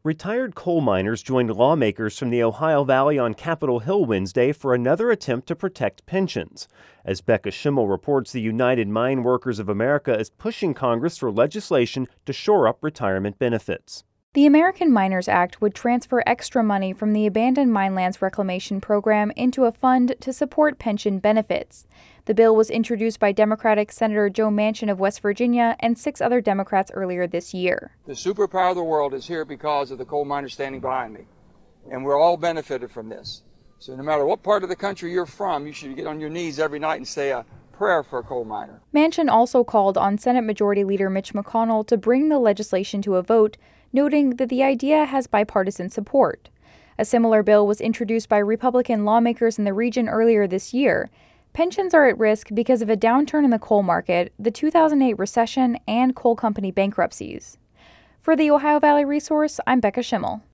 Retired coal miners joined lawmakers from the Ohio Valley on Capitol Hill Wednesday for another attempt to protect pensions. As Becca Schimmel reports, the United Mine Workers of America is pushing Congress for legislation to shore up retirement benefits. The American Miners Act would transfer extra money from the Abandoned Minelands Reclamation Program into a fund to support pension benefits. The bill was introduced by Democratic Senator Joe Manchin of West Virginia and 6 other Democrats earlier this year. The superpower of the world is here because of the coal miners standing behind me, and we're all benefited from this. So no matter what part of the country you're from, you should get on your knees every night and say a prayer for a coal miner. Manchin also called on Senate Majority Leader Mitch McConnell to bring the legislation to a vote, noting that the idea has bipartisan support. A similar bill was introduced by Republican lawmakers in the region earlier this year. Pensions are at risk because of a downturn in the coal market, the 2008 recession, and coal company bankruptcies. For the Ohio Valley Resource, I'm Becca Schimmel.